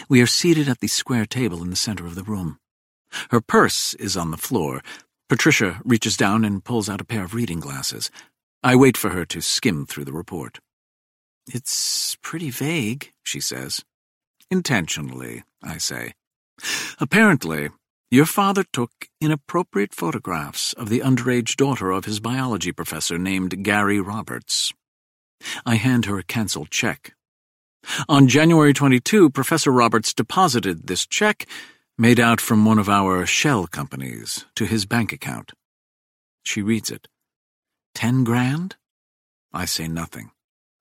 We are seated at the square table in the center of the room. Her purse is on the floor. Patricia reaches down and pulls out a pair of reading glasses. I wait for her to skim through the report. "It's pretty vague," she says. "Intentionally," I say. "Apparently, your father took inappropriate photographs of the underage daughter of his biology professor named Gary Roberts." I hand her a canceled check. "On January 22, Professor Roberts deposited this check, made out from one of our shell companies, to his bank account." She reads it. 10 grand? I say nothing.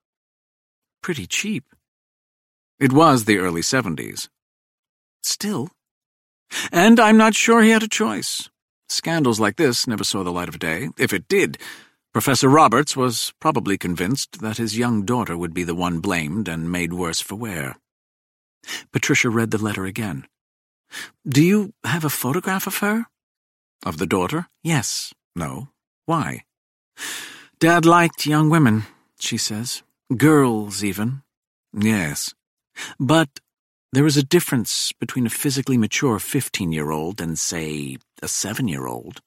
Pretty cheap. It was the early 70s. Still. And I'm not sure he had a choice. Scandals like this never saw the light of day. If it did, Professor Roberts was probably convinced that his young daughter would be the one blamed and made worse for wear. Patricia read the letter again. "Do you have a photograph of her?" "Of the daughter? Yes. No. Why?" "Dad liked young women," she says. "Girls, even." "Yes. But there is a difference between a physically mature 15-year-old and, say, a 7-year-old.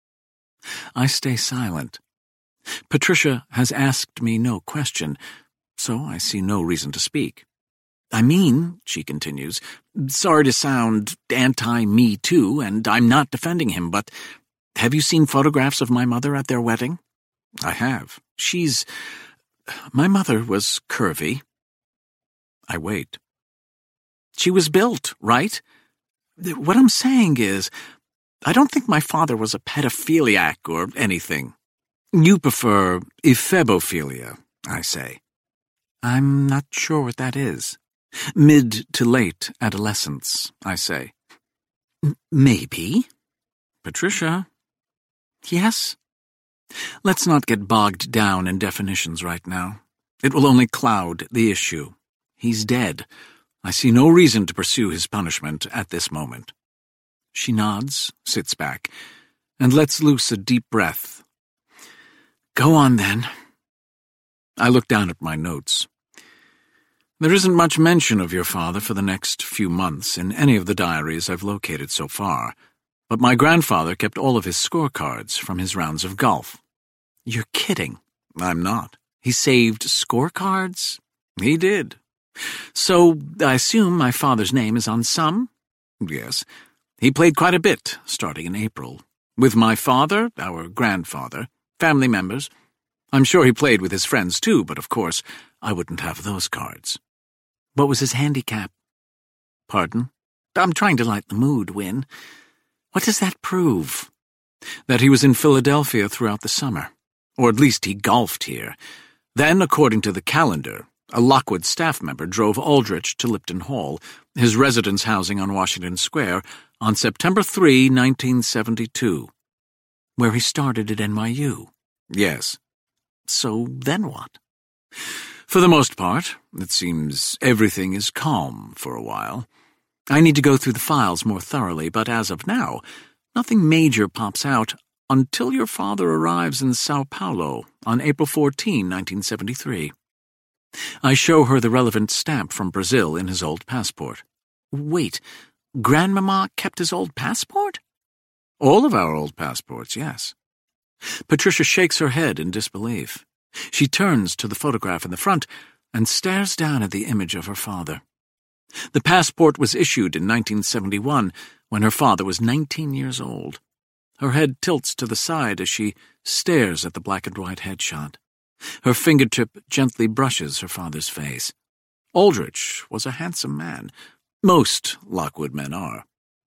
I stay silent. Patricia has asked me no question, so I see no reason to speak. "I mean," she continues, "sorry to sound anti-Me Too, and I'm not defending him, but have you seen photographs of my mother at their wedding?" "I have. My mother was curvy." I wait. "She was built, right? What I'm saying is, I don't think my father was a pedophiliac or anything." "You prefer ephebophilia," I say. "I'm not sure what that is." "Mid to late adolescence," I say. "Maybe." "Patricia." "Yes?" "Let's not get bogged down in definitions right now. It will only cloud the issue. He's dead. I see no reason to pursue his punishment at this moment." She nods, sits back, and lets loose a deep breath. "Go on, then." I look down at my notes. There isn't much mention of your father for the next few months in any of the diaries I've located so far, but my grandfather kept all of his scorecards from his rounds of golf. "You're kidding." "I'm not." "He saved scorecards?" "He did." "So I assume my father's name is on some?" "Yes. He played quite a bit, starting in April. With my father, our grandfather, family members. I'm sure he played with his friends too, but of course I wouldn't have those cards." "What was his handicap?" "Pardon?" "I'm trying to light the mood, Win. What does that prove?" "That he was in Philadelphia throughout the summer. Or at least he golfed here. Then, according to the calendar, a Lockwood staff member drove Aldrich to Lipton Hall, his residence housing on Washington Square, on September 3, 1972. "Where he started at NYU?" "Yes." "So then what?" "For the most part, it seems everything is calm for a while. I need to go through the files more thoroughly, but as of now, nothing major pops out until your father arrives in Sao Paulo on April 14, 1973. I show her the relevant stamp from Brazil in his old passport. "Wait, Grandmama kept his old passport?" "All of our old passports, yes." Patricia shakes her head in disbelief. She turns to the photograph in the front and stares down at the image of her father. The passport was issued in 1971, when her father was 19 years old. Her head tilts to the side as she stares at the black-and-white headshot. Her fingertip gently brushes her father's face. Aldrich was a handsome man. Most Lockwood men are.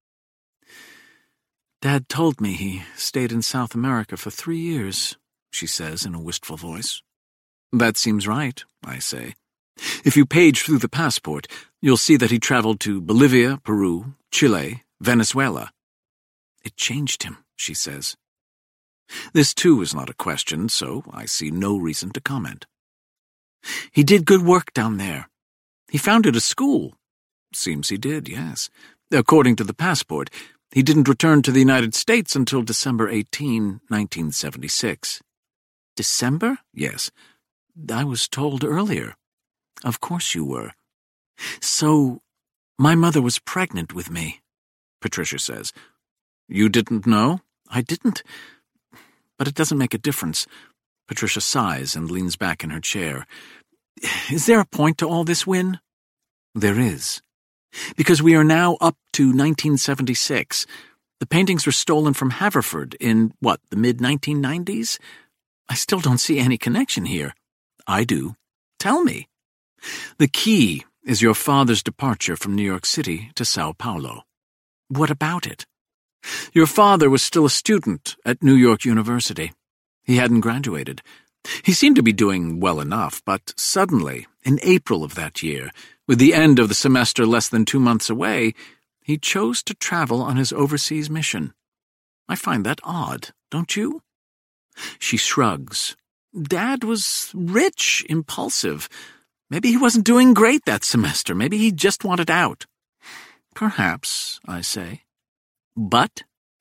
"Dad told me he stayed in South America for 3 years, she says in a wistful voice. "That seems right," I say. "If you page through the passport, you'll see that he traveled to Bolivia, Peru, Chile, Venezuela." "It changed him," she says. This too is not a question, so I see no reason to comment. "He did good work down there. He founded a school." "Seems he did, yes. According to the passport, he didn't return to the United States until December 18, 1976. "December?" "Yes. I was told earlier." "Of course you were." "So My mother was pregnant with me, Patricia says. You didn't know? I didn't. But it doesn't make a difference. Patricia sighs and leans back in her chair. Is there a point to all this, Win? There is. Because we are now up to 1976. The paintings were stolen from Haverford in, the mid-1990s? I still don't see any connection here. I do. Tell me. The key is your father's departure from New York City to Sao Paulo. What about it? Your father was still a student at New York University. He hadn't graduated. He seemed to be doing well enough, but suddenly, in April of that year, with the end of the semester less than 2 months away, he chose to travel on his overseas mission. I find that odd, don't you? She shrugs. Dad was rich, impulsive. Maybe he wasn't doing great that semester. Maybe he just wanted out. Perhaps, I say. But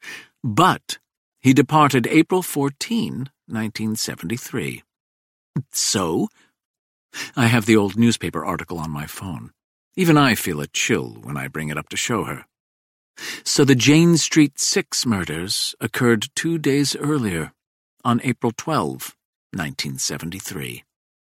he departed April 14, 1973. So? I have the old newspaper article on my phone. Even I feel a chill when I bring it up to show her. So the Jane Street 6 murders occurred 2 days earlier, on April 12, 1973.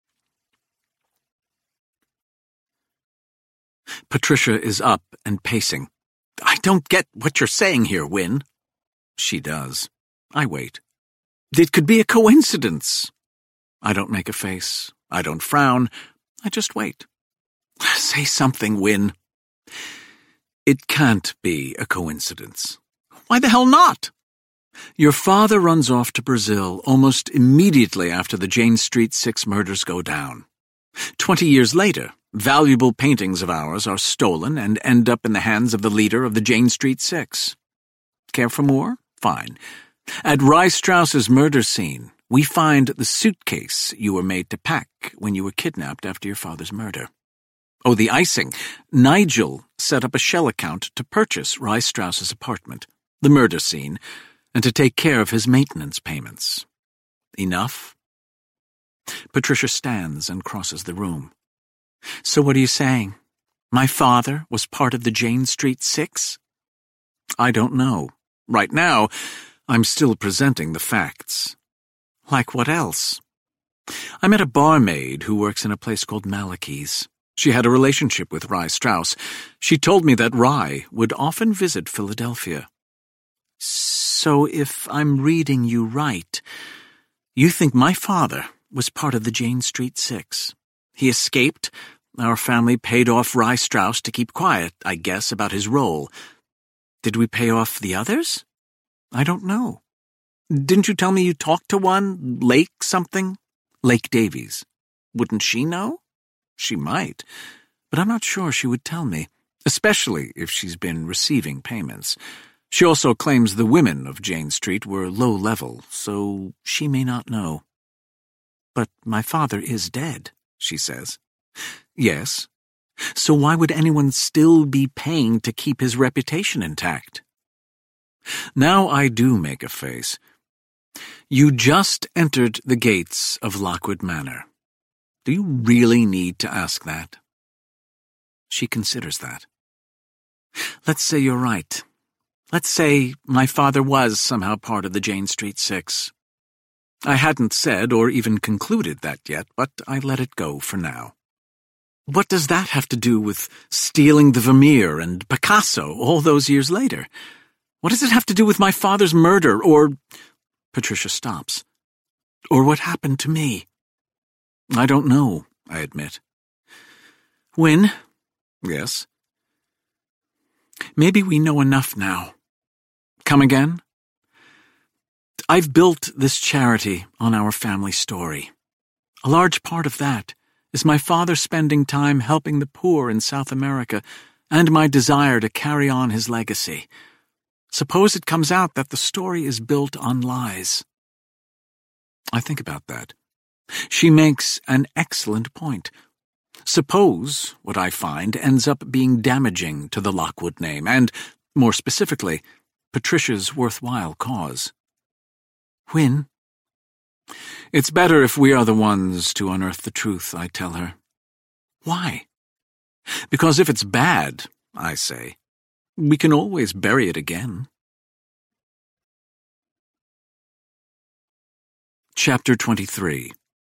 Patricia is up and pacing. I don't get what you're saying here, Win. She does. I wait. It could be a coincidence. I don't make a face. I don't frown. I just wait. Say something, Win. It can't be a coincidence. Why the hell not? Your father runs off to Brazil almost immediately after the Jane Street 6 murders go down. 20 years later, valuable paintings of ours are stolen and end up in the hands of the leader of the Jane Street 6. Care for more? Fine. At Rice Strauss's murder scene, we find the suitcase you were made to pack when you were kidnapped after your father's murder. Oh, the icing. Nigel set up a shell account to purchase Rice Strauss's apartment, the murder scene, and to take care of his maintenance payments. Enough? Patricia stands and crosses the room. So what are you saying? My father was part of the Jane Street 6? I don't know. Right now, I'm still presenting the facts. Like what else? I met a barmaid who works in a place called Malachi's. She had a relationship with Rye Strauss. She told me that Rye would often visit Philadelphia. So if I'm reading you right, you think my father was part of the Jane Street 6. He escaped. Our family paid off Rye Strauss to keep quiet, I guess, about his role. Did we pay off the others? I don't know. Didn't you tell me you talked to one, Lake something? Lake Davies. Wouldn't she know? She might, but I'm not sure she would tell me, especially if she's been receiving payments. She also claims the women of Jane Street were low-level, so she may not know. But my father is dead, she says. Yes. So why would anyone still be paying to keep his reputation intact? Now I do make a face. You just entered the gates of Lockwood Manor. Do you really need to ask that? She considers that. Let's say you're right. Let's say my father was somehow part of the Jane Street 6. I hadn't said or even concluded that yet, but I let it go for now. What does that have to do with stealing the Vermeer and Picasso all those years later? What does it have to do with my father's murder or... Patricia stops. Or what happened to me? I don't know, I admit. Win? Yes. Maybe we know enough now. Come again? I've built this charity on our family story. A large part of that is my father spending time helping the poor in South America and my desire to carry on his legacy. Suppose it comes out that the story is built on lies. I think about that. She makes an excellent point. Suppose what I find ends up being damaging to the Lockwood name and, more specifically, Patricia's worthwhile cause. Win? It's better if we are the ones to unearth the truth, I tell her. Why? Because if it's bad, I say. We can always bury it again. Chapter 23.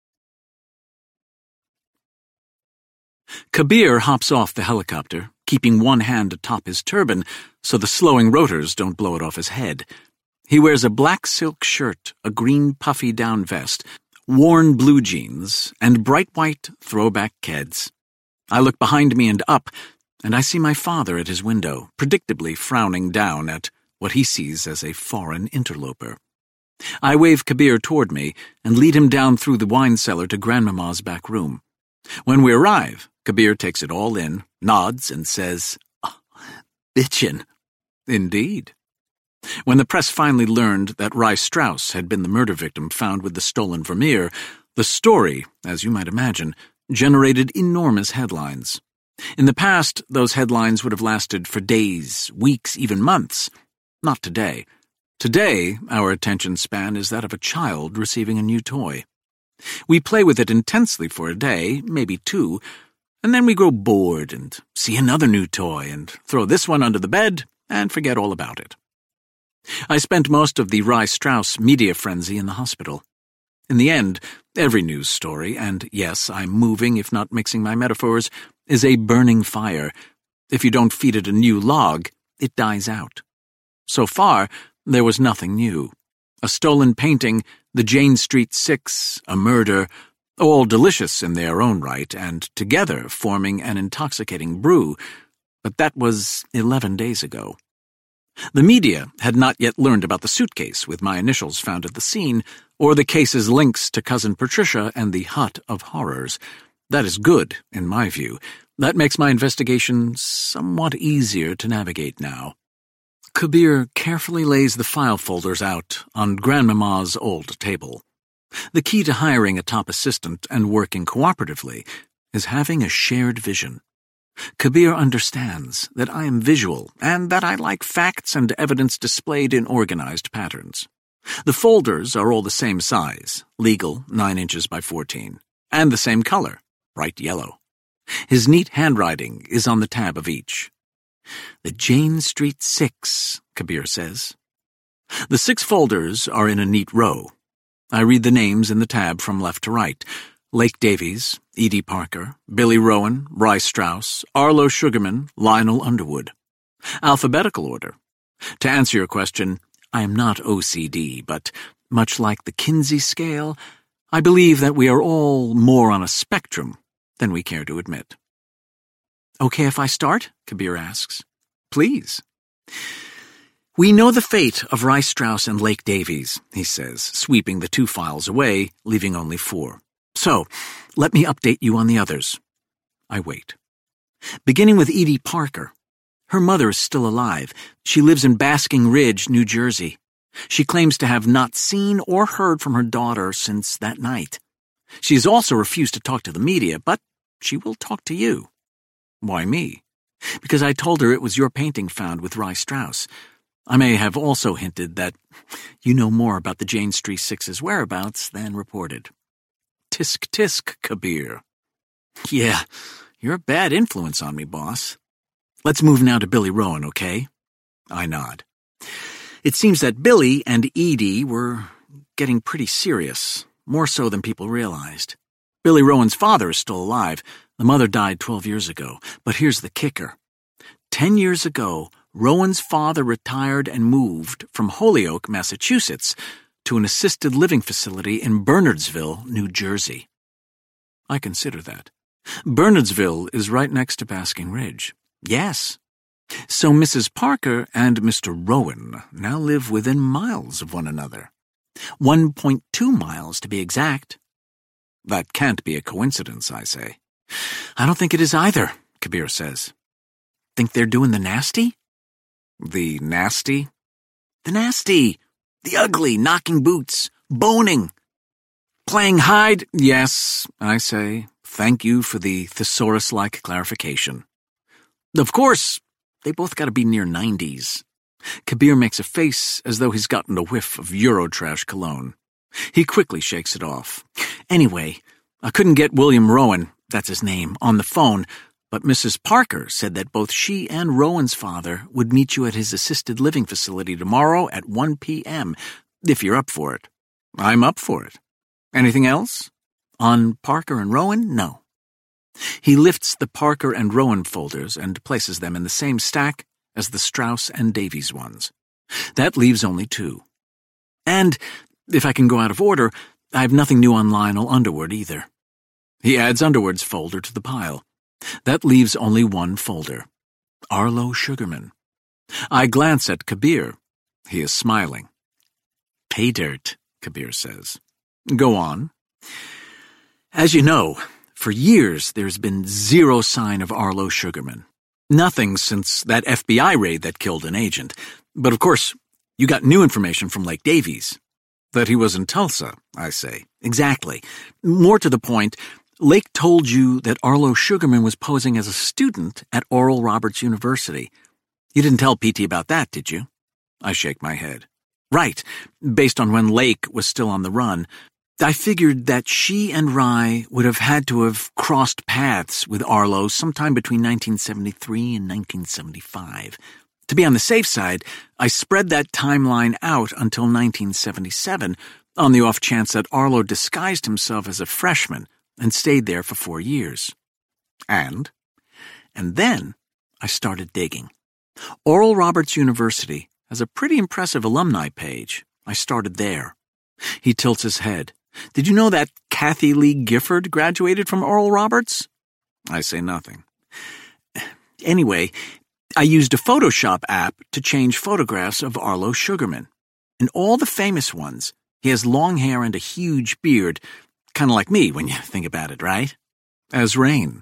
Kabir hops off the helicopter, keeping one hand atop his turban so the slowing rotors don't blow it off his head. He wears a black silk shirt, a green puffy down vest, worn blue jeans, and bright white throwback Keds. I look behind me and up, and I see my father at his window, predictably frowning down at what he sees as a foreign interloper. I wave Kabir toward me and lead him down through the wine cellar to Grandmama's back room. When we arrive, Kabir takes it all in, nods, and says, "Oh, bitchin'." Indeed. When the press finally learned that Rye Strauss had been the murder victim found with the stolen Vermeer, the story, as you might imagine, generated enormous headlines. In the past, those headlines would have lasted for days, weeks, even months. Not today. Today, our attention span is that of a child receiving a new toy. We play with it intensely for a day, maybe two, and then we grow bored and see another new toy and throw this one under the bed and forget all about it. I spent most of the Rye Strauss media frenzy in the hospital. In the end, every news story, and yes, I'm moving if not mixing my metaphors, is a burning fire. If you don't feed it a new log, it dies out. So far, there was nothing new. A stolen painting, the Jane Street Six, a murder, all delicious in their own right and together forming an intoxicating brew, but that was 11 days ago. The media had not yet learned about the suitcase with my initials found at the scene, or the case's links to Cousin Patricia and the Hut of Horrors. That is good, in my view. That makes my investigation somewhat easier to navigate now. Kabir carefully lays the file folders out on Grandmama's old table. The key to hiring a top assistant and working cooperatively is having a shared vision. Kabir understands that I am visual and that I like facts and evidence displayed in organized patterns. The folders are all the same size, legal 9 inches by 14, and the same color, bright yellow. His neat handwriting is on the tab of each. The Jane Street Six, Kabir says. The 6 folders are in a neat row. I read the names in the tab from left to right. Lake Davies, Edie Parker, Billy Rowan, Rye Strauss, Arlo Sugarman, Lionel Underwood. Alphabetical order. To answer your question, I am not OCD, but much like the Kinsey scale, I believe that we are all more on a spectrum than we care to admit. Okay if I start? Kabir asks. Please. We know the fate of Rye Strauss and Lake Davies, he says, sweeping the 2 files away, leaving only 4. So, let me update you on the others. I wait. Beginning with Edie Parker. Her mother is still alive. She lives in Basking Ridge, New Jersey. She claims to have not seen or heard from her daughter since that night. She has also refused to talk to the media, but she will talk to you. Why me? Because I told her it was your painting found with Rye Strauss. I may have also hinted that you know more about the Jane Street Six's whereabouts than reported. Tisk tisk, Kabir. Yeah, you're a bad influence on me, boss. Let's move now to Billy Rowan, okay? I nod. It seems that Billy and Edie were getting pretty serious, more so than people realized. Billy Rowan's father is still alive. The mother died 12 years ago. But here's the kicker. 10 years ago, Rowan's father retired and moved from Holyoke, Massachusetts, to an assisted living facility in Bernardsville, New Jersey. I consider that. Bernardsville is right next to Basking Ridge. Yes. So Mrs. Parker and Mr. Rowan now live within miles of one another. 1.2 miles to be exact. That can't be a coincidence, I say. I don't think it is either, Kabir says. Think they're doing the nasty? The nasty? The nasty. The ugly, knocking boots, boning. Playing hide? Yes, I say. Thank you for the thesaurus-like clarification. Of course, they both got to be near 90s. Kabir makes a face as though he's gotten a whiff of Eurotrash cologne. He quickly shakes it off. Anyway, I couldn't get William Rowan, that's his name, on the phone, But Mrs. Parker said that both she and Rowan's father would meet you at his assisted living facility tomorrow at 1 p.m., if you're up for it. I'm up for it. Anything else? On Parker and Rowan? No. He lifts the Parker and Rowan folders and places them in the same stack as the Strauss and Davies ones. That leaves only 2. And, if I can go out of order, I have nothing new on Lionel Underwood either. He adds Underwood's folder to the pile. That leaves only 1 folder. Arlo Sugarman. I glance at Kabir. He is smiling. Pay dirt, Kabir says. Go on. As you know, for years there's been 0 sign of Arlo Sugarman. Nothing since that FBI raid that killed an agent. But of course, you got new information from Lake Davies. That he was in Tulsa, I say. Exactly. More to the point, Lake told you that Arlo Sugarman was posing as a student at Oral Roberts University. You didn't tell PT about that, did you? I shake my head. Right. Based on when Lake was still on the run, I figured that she and Rye would have had to have crossed paths with Arlo sometime between 1973 and 1975. To be on the safe side, I spread that timeline out until 1977, on the off chance that Arlo disguised himself as a freshman and stayed there for 4 years. And then I started digging. Oral Roberts University has a pretty impressive alumni page. I started there. He tilts his head. Did you know that Kathy Lee Gifford graduated from Oral Roberts? I say nothing. Anyway, I used a Photoshop app to change photographs of Arlo Sugarman. In all the famous ones, he has long hair and a huge beard, kind of like me when you think about it, right? As Rain.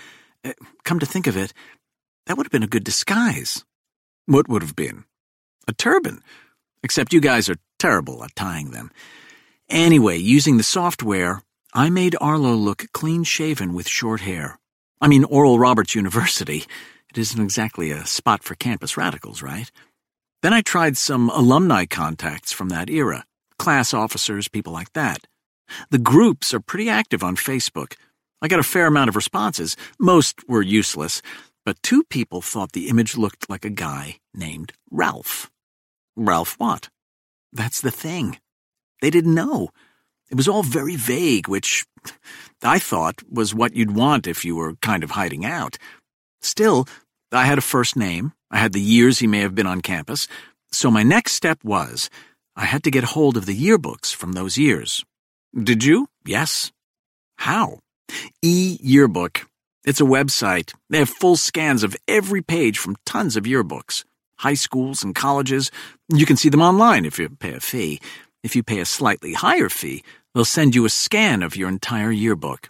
Come to think of it, that would have been a good disguise. What would have been? A turban. Except you guys are terrible at tying them. Anyway, using the software, I made Arlo look clean-shaven with short hair. I mean, Oral Roberts University. It isn't exactly a spot for campus radicals, right? Then I tried some alumni contacts from that era. Class officers, people like that. The groups are pretty active on Facebook. I got a fair amount of responses. Most were useless, but 2 people thought the image looked like a guy named Ralph. Ralph what? That's the thing. They didn't know. It was all very vague, which I thought was what you'd want if you were kind of hiding out. Still, I had a first name. I had the years he may have been on campus. So my next step was, I had to get hold of the yearbooks from those years. Did you? Yes. How? E-Yearbook. It's a website. They have full scans of every page from tons of yearbooks. High schools and colleges. You can see them online if you pay a fee. If you pay a slightly higher fee, they'll send you a scan of your entire yearbook.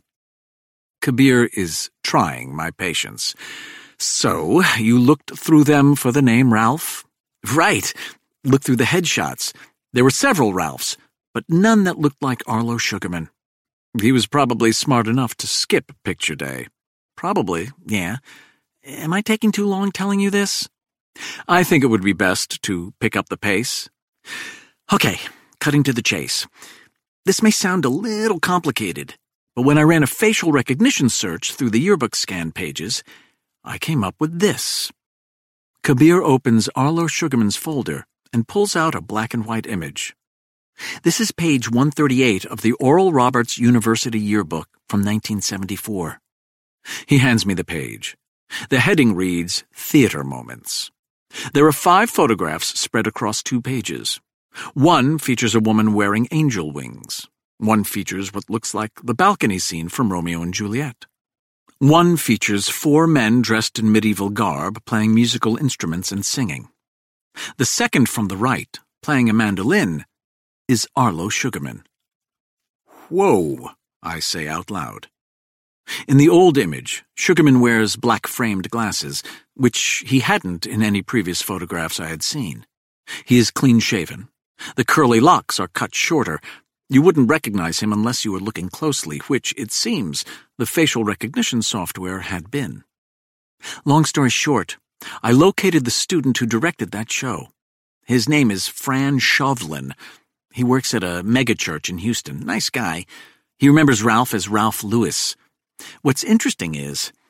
Kabir is trying my patience. So, you looked through them for the name Ralph? Right. Looked through the headshots. There were several Ralphs, but none that looked like Arlo Sugarman. He was probably smart enough to skip picture day. Probably, yeah. Am I taking too long telling you this? I think it would be best to pick up the pace. Okay, cutting to the chase. This may sound a little complicated, but when I ran a facial recognition search through the yearbook scan pages, I came up with this. Kabir opens Arlo Sugarman's folder and pulls out a black and white image. This is page 138 of the Oral Roberts University yearbook from 1974. He hands me the page. The heading reads, Theater Moments. There are 5 photographs spread across 2 pages. One features a woman wearing angel wings. One features what looks like the balcony scene from Romeo and Juliet. One features 4 men dressed in medieval garb playing musical instruments and singing. The second from the right, playing a mandolin, is Arlo Sugarman. Whoa, I say out loud. In the old image, Sugarman wears black-framed glasses, which he hadn't in any previous photographs I had seen. He is clean-shaven. The curly locks are cut shorter. You wouldn't recognize him unless you were looking closely, which, it seems, the facial recognition software had been. Long story short, I located the student who directed that show. His name is Fran Shovlin. He works at a megachurch in Houston. Nice guy. He remembers Ralph as Ralph Lewis. What's interesting is,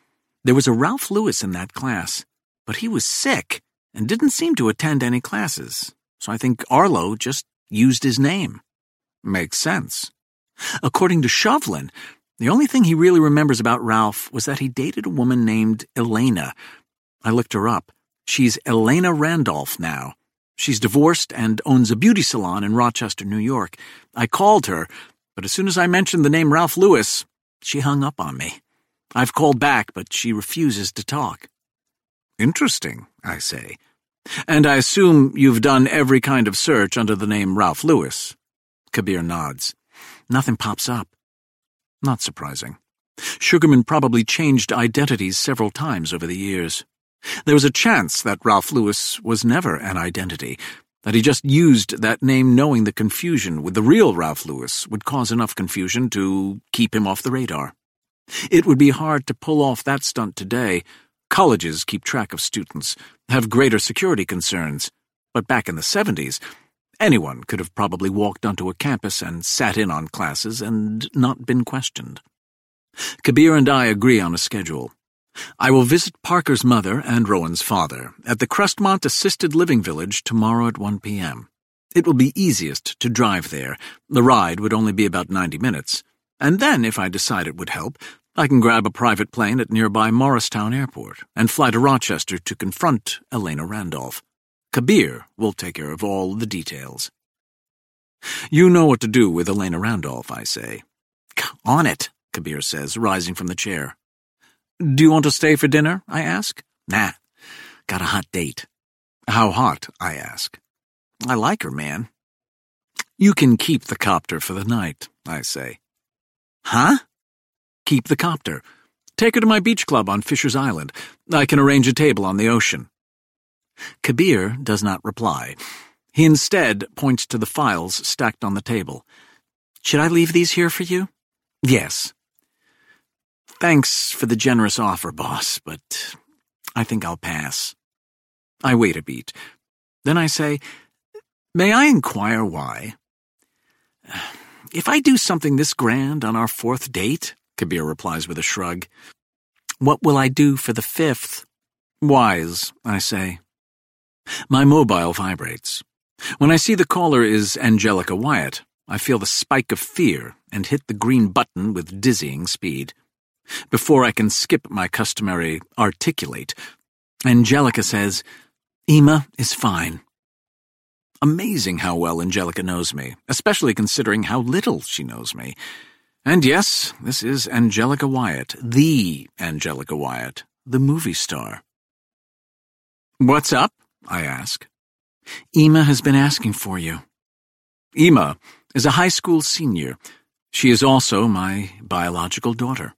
There was a Ralph Lewis in that class, but he was sick and didn't seem to attend any classes, so I think Arlo just used his name. Makes sense. According to Chauvelin, the only thing he really remembers about Ralph was that he dated a woman named Elena. I looked her up. She's Elena Randolph now. She's divorced and owns a beauty salon in Rochester, New York. I called her, but as soon as I mentioned the name Ralph Lewis, she hung up on me. I've called back, but she refuses to talk. Interesting, I say. And I assume you've done every kind of search under the name Ralph Lewis. Kabir nods. Nothing pops up. Not surprising. Sugarman probably changed identities several times over the years. There was a chance that Ralph Lewis was never an identity, that he just used that name knowing the confusion with the real Ralph Lewis would cause enough confusion to keep him off the radar. It would be hard to pull off that stunt today. Colleges keep track of students, have greater security concerns, but back in the 70s, anyone could have probably walked onto a campus and sat in on classes and not been questioned. Kabir and I agree on a schedule. I will visit Parker's mother and Rowan's father at the Crestmont Assisted Living Village tomorrow at 1 p.m. It will be easiest to drive there. The ride would only be about 90 minutes. And then, if I decide it would help, I can grab a private plane at nearby Morristown Airport and fly to Rochester to confront Elena Randolph. Kabir will take care of all the details. You know what to do with Elena Randolph, I say. On it, Kabir says, rising from the chair. Do you want to stay for dinner? I ask. Nah, got a hot date. How hot? I ask. I like her, man. You can keep the copter for the night, I say. Huh? Keep the copter. Take her to my beach club on Fisher's Island. I can arrange a table on the ocean. Kabir does not reply. He instead points to the files stacked on the table. Should I leave these here for you? Yes. Thanks for the generous offer, boss, but I think I'll pass. I wait a beat. Then I say, May I inquire why? If I do something this grand on our 4th date, Kabir replies with a shrug, what will I do for the 5th? Wise, I say. My mobile vibrates. When I see the caller is Angelica Wyatt, I feel the spike of fear and hit the green button with dizzying speed. Before I can skip my customary articulate, Angelica says, Ema is fine. Amazing how well Angelica knows me, especially considering how little she knows me. And yes, this is Angelica Wyatt, the Angelica Wyatt, the movie star. What's up? I ask. Ema has been asking for you. Ema is a high school senior. She is also my biological daughter.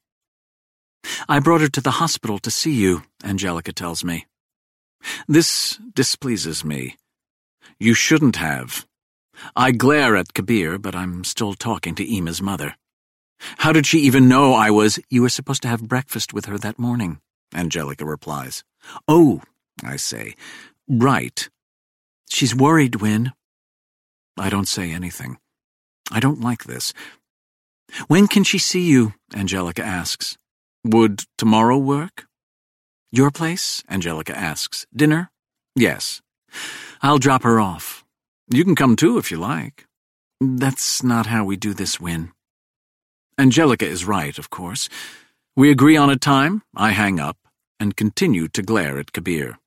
I brought her to the hospital to see you, Angelica tells me. This displeases me. You shouldn't have. I glare at Kabir, but I'm still talking to Ema's mother. How did she even know I was— You were supposed to have breakfast with her that morning, Angelica replies. Oh, I say. Right. She's worried, Win. I don't say anything. I don't like this. When can she see you? Angelica asks. Would tomorrow work? Your place? Angelica asks. Dinner? Yes. I'll drop her off. You can come too if you like. That's not how we do this, Win. Angelica is right, of course. We agree on a time, I hang up, and continue to glare at Kabir.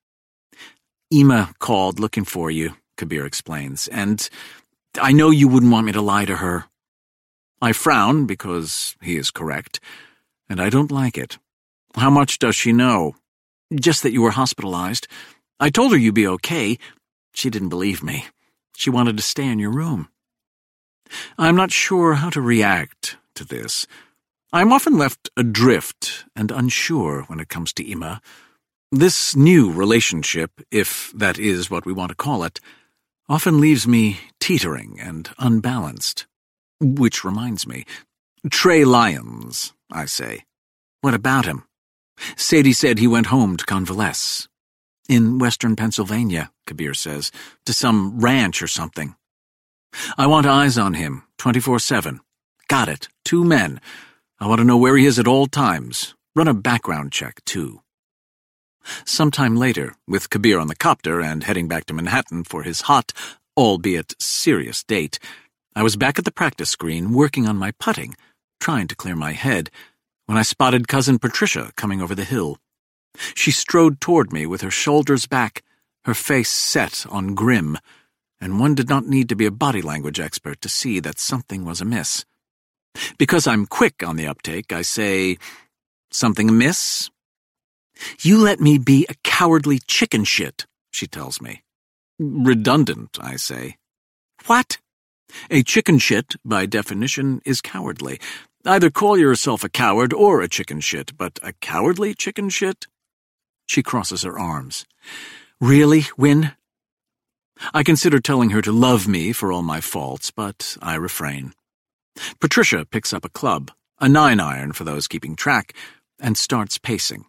Ema called looking for you, Kabir explains, and I know you wouldn't want me to lie to her. I frown because he is correct, and I don't like it. How much does she know? Just that you were hospitalized. I told her you'd be okay. She didn't believe me. She wanted to stay in your room. I'm not sure how to react to this. I'm often left adrift and unsure when it comes to Ema. This new relationship, if that is what we want to call it, often leaves me teetering and unbalanced. Which reminds me, Trey Lyons, I say. What about him? Sadie said he went home to convalesce. In western Pennsylvania, Kabir says, to some ranch or something. I want eyes on him, 24/7. Got it. 2 men. I want to know where he is at all times. Run a background check, too. Sometime later, with Kabir on the copter and heading back to Manhattan for his hot, albeit serious date, I was back at the practice green working on my putting, trying to clear my head, when I spotted Cousin Patricia coming over the hill. She strode toward me with her shoulders back, her face set on grim, and one did not need to be a body language expert to see that something was amiss. Because I'm quick on the uptake, I say, "Something amiss?" "You let me be a cowardly chicken shit," she tells me. "Redundant," I say. "What?" "A chicken shit, by definition, is cowardly. Either call yourself a coward or a chicken shit, but a cowardly chicken shit?" She crosses her arms. "Really, Win?" I consider telling her to love me for all my faults, but I refrain. Patricia picks up a club, a 9-iron for those keeping track, and starts pacing.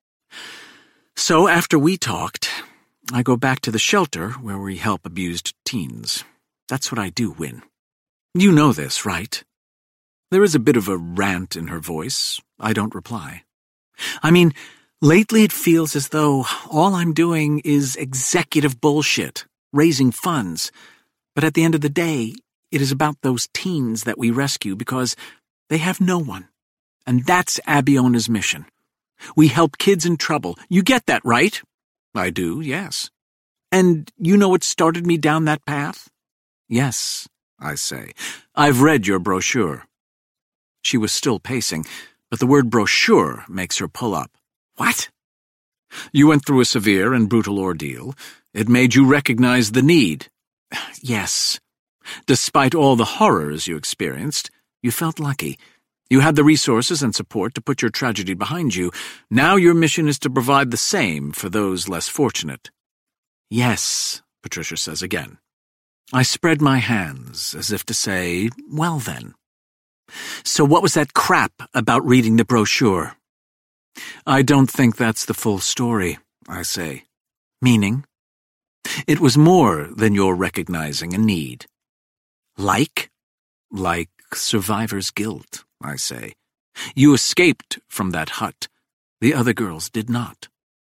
So after we talked, I go back to the shelter where we help abused teens. That's what I do, Win. You know this, right? There is a bit of a rant in her voice. I don't reply. I mean, lately it feels as though all I'm doing is executive bullshit, raising funds. But at the end of the day, it is about those teens that we rescue because they have no one. And that's Abiona's mission. We help kids in trouble. You get that, right? I do, yes. And you know what started me down that path? Yes, I say. I've read your brochure. She was still pacing, but the word brochure makes her pull up. What? You went through a severe and brutal ordeal. It made you recognize the need. Yes. Despite all the horrors you experienced, you felt lucky. You had the resources and support to put your tragedy behind you. Now your mission is to provide the same for those less fortunate. Yes, Patricia says again. I spread my hands as if to say, well then. So what was that crap about reading the brochure? I don't think that's the full story, I say. Meaning? It was more than your recognizing a need. Like survivor's guilt, I say. You escaped from that hut. The other girls did not.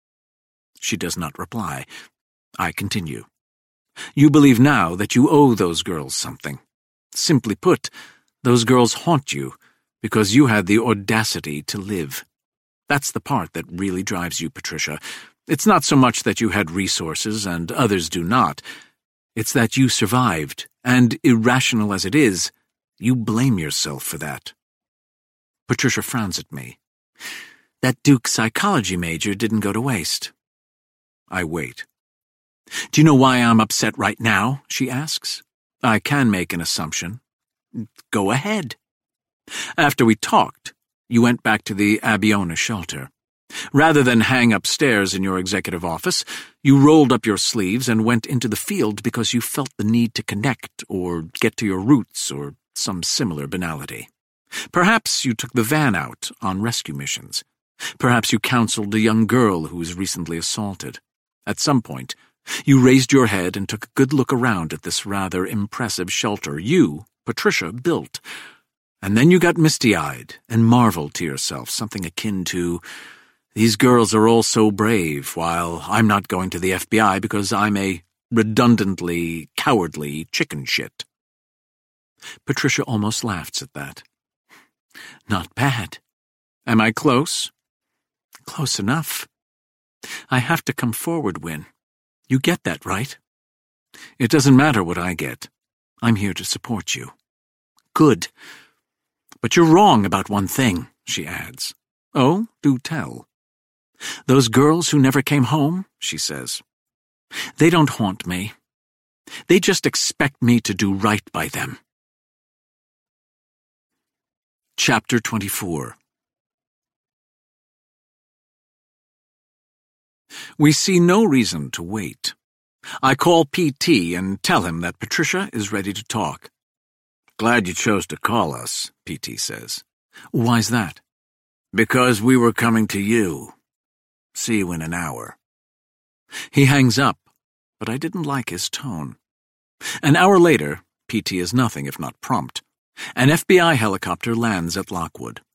She does not reply. I continue. You believe now that you owe those girls something. Simply put, those girls haunt you because you had the audacity to live. That's the part that really drives you, Patricia. It's not so much that you had resources and others do not. It's that you survived, and irrational as it is, you blame yourself for that. Patricia frowns at me. That Duke psychology major didn't go to waste. I wait. Do you know why I'm upset right now? She asks. I can make an assumption. Go ahead. After we talked, you went back to the Abiona shelter. Rather than hang upstairs in your executive office, you rolled up your sleeves and went into the field because you felt the need to connect or get to your roots or some similar banality. Perhaps you took the van out on rescue missions. Perhaps you counseled a young girl who was recently assaulted. At some point, you raised your head and took a good look around at this rather impressive shelter you, Patricia, built. And then you got misty-eyed and marveled to yourself, something akin to, these girls are all so brave, while I'm not going to the FBI because I'm a redundantly cowardly chicken shit. Patricia almost laughs at that. Not bad. Am I close? Close enough. I have to come forward, Win. You get that, right? It doesn't matter what I get. I'm here to support you. Good. But you're wrong about one thing, she adds. Oh, do tell. Those girls who never came home, she says. They don't haunt me. They just expect me to do right by them. Chapter 24. We see no reason to wait. I call PT and tell him that Patricia is ready to talk. Glad you chose to call us, PT says. Why's that? Because we were coming to you. See you in an hour. He hangs up, but I didn't like his tone. An hour later, PT is nothing if not prompt. An FBI helicopter lands at Lockwood.